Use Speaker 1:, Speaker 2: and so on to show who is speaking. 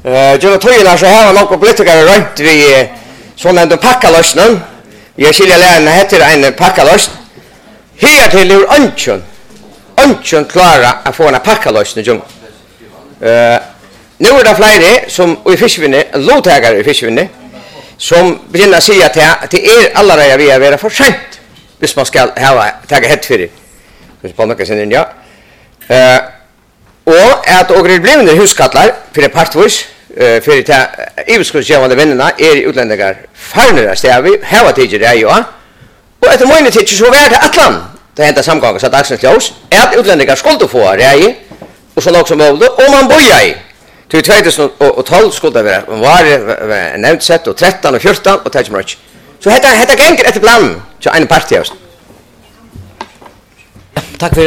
Speaker 1: Gjør tøyene så har noen politikere rundt vi sånn en pakkaløsning. Jeg skiljer lærerne heter en pakkaløsning. Her til er ønsken klarer å få en pakkaløsning. Nu det flere som i fiskevinne, lovtagere i fiskevinne, som begynner å si at det allerede vi være for sent hvis man skal ta hett for det. På noen sin ja. Og at og blivende huskattler for partvis för det ivskursgivande vännerna i utlänningar farnare stävi hava tider det ju och att många tider så vart atlan det hända samgångar så dagsens ljus att utlänningar skulle få det och så lågt som möjligt och man bojar i till 2012 skulle det var nämnt sett och 13 och 14 och touch match så heter gänger ett plan så en parti. Tack för